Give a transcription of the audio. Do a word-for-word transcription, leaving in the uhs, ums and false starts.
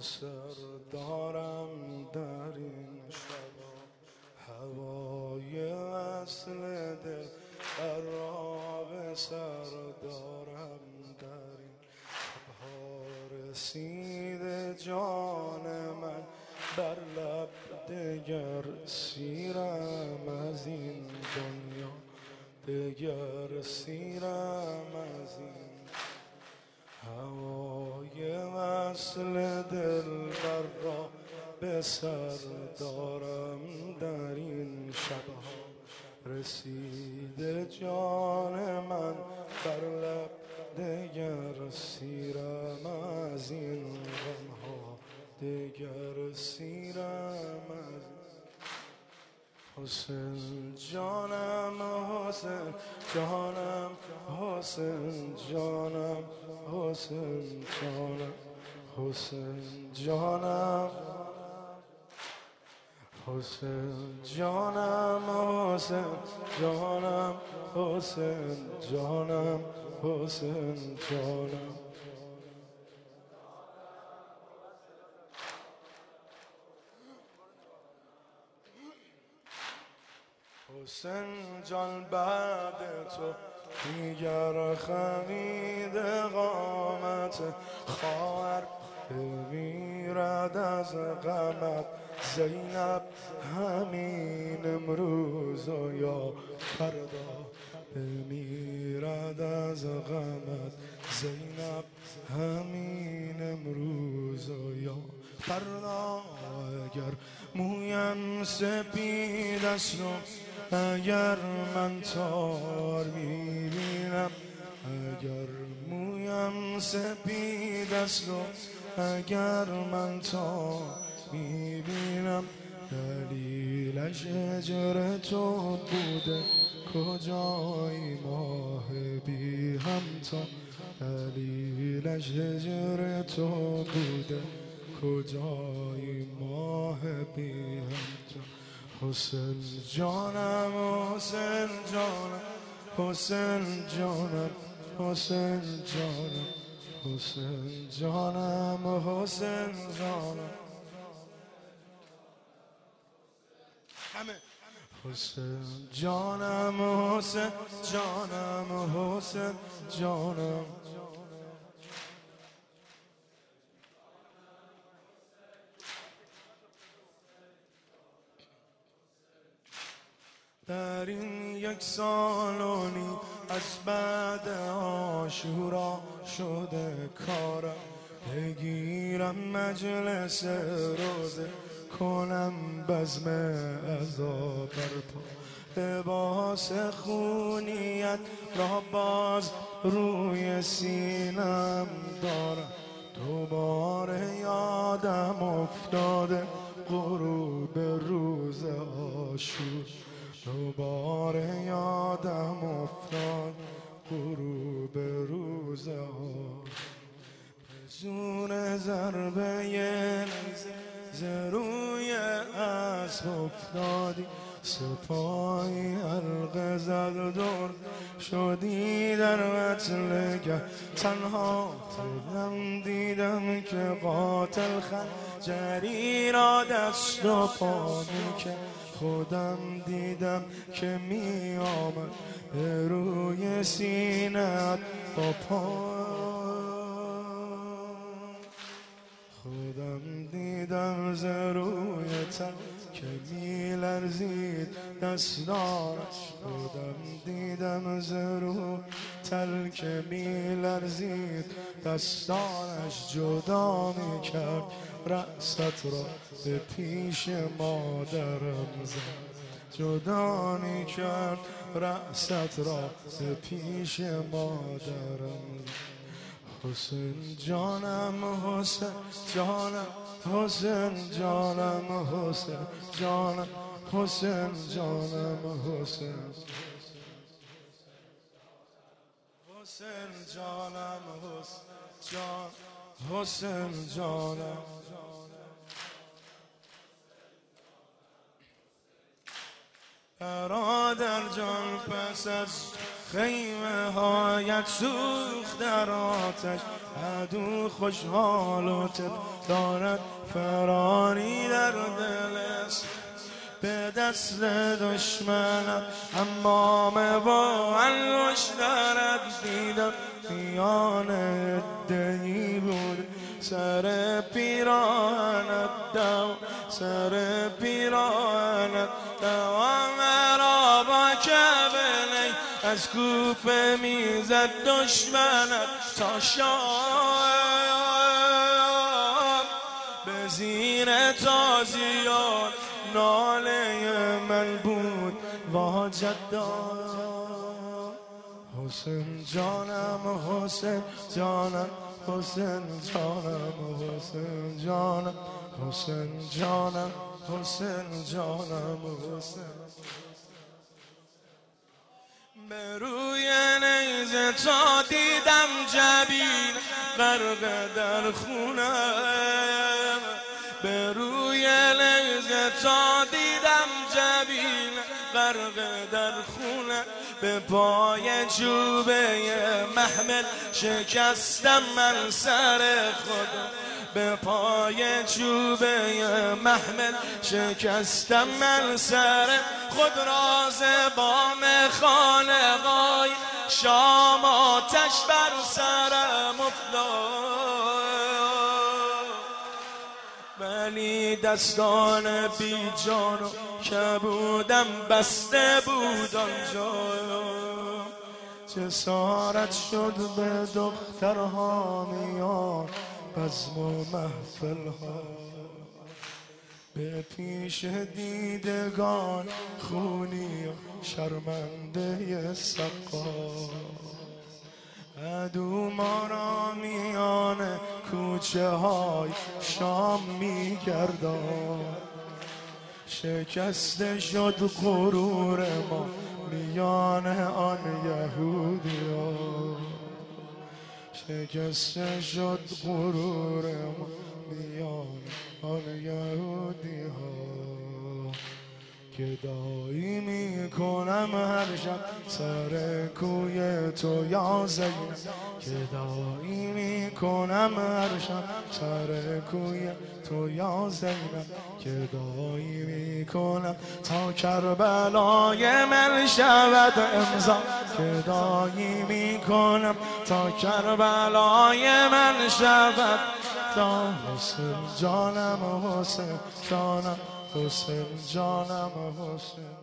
سر دارم در این شبا، هوای اصل دل را به سر دارم در این شبها. رسید جان من بر لب، دگر سیرم از این دنیا، دگر سیرم از این هوای وصل دلبر را به سر دارم در این شبها. رسید جان من بر لب، دگر سیرم از این غمها، دگر سیرم از حسین جانم، حسین جانم، حسین جانم، حسین جانم، حسین جانم، حسین جانم، حسین جانم، حسین جانم، حسین جانم. حسین جان بعد تو دیگر خمید قامت، خواهر بمیرد از غمت. زینب همین امروز و یا فردا بمیرد از غمت. زینب همین امروز و یا فردا. اگر مویم سپید است و اگر من تار میبینم، اگر مویم سپید است و اگر من تار میبینم، دلیلش هجر تو بوده کجای ماه بی همتا. دلیلش هجر تو بوده کجای ماه بی همتا. حسین جانم، حسین جانم، حسین جانم، حسین جانم، حسین جانم، حسین جانم. همه حسین جانم، حسین جانم، حسین جانم. در این یک سال و نیم از بعد عاشورا شده کارم، بگیرم مجلس روزه کنم بزم عزا بر پا. لباس خونیت را باز روی سینم دارم، دوباره یادم افتاده غروب روز عاشور. دوباره یادم افتاد غروب روز عاشور. زور ضربه نیزه ز روی اسب افتادی، سپاهی حلقه زد دور شدی در قتلگه. تنها خودم دیدم که قاتل خنجری را دست و پا میکرد. خودم دیدم که می آمد به روی سینه‌ات با پا. خودم دیدم ز روی تن که می لرزید دستارش. خودم دیدم ز روی تل که می لرزید دستارش. جدا می کرد رأست را به پیش مادرم زد. جدا می کرد رأست را به پیش مادرم زد. حسین جانم، حسین جانم، حسین جانم، حسین جانم، حسین جانم، حسین حسین جانم، حسین جان، حسین جانم. برادر جان پس از خیمه هایت سوخت در آتش، عدو خوشحال و تب دارد، فراری در دلست به دست دشمنم، امام با انگوش دارد. دیدم میان ادهی بود سر پیراهنت دو، سر پیراهنت دوام را با کبلی از کوفه میزد دشمنت تا شام. به زیر تازیان ناله من بود واجد دار. حسین جانم حسین جانم حسین جانم حسین جانم حسین جانم حسین جانم حسین. به روی نیزه تا دیدم جبین غرق در خونه، به روی نیزه تا دیدم جبین غرق در خونه، به پای چوبه محمل شکستم من سر خودم، به پای چوبه محمل شکستم من سر خود. راز بام خانقای شام آتش بر سرم افتاد، ولی دستان بی جان و کبودم بسته بود آنجا. جسارت شد به دخترها میان بزم و محفل ها، به پیش دیدگان خونی و شرمنده سقا. عدو ما را میان کوچه های شام میگردان، شکسته شد غرور ما میان آن یهودیان، شکسته شد غرور ما میان آن یهودی ها. که دایی میکنم هر شب سر کوی تو یا زینب، که دایی میکنم هر شب سر کوی تو یا زینب، که دایی میکنم تا کربلای من شود امضا، که دایی میکنم تا کربلای من شود تا. حسین جانم حسین جانم حسین جانم حسین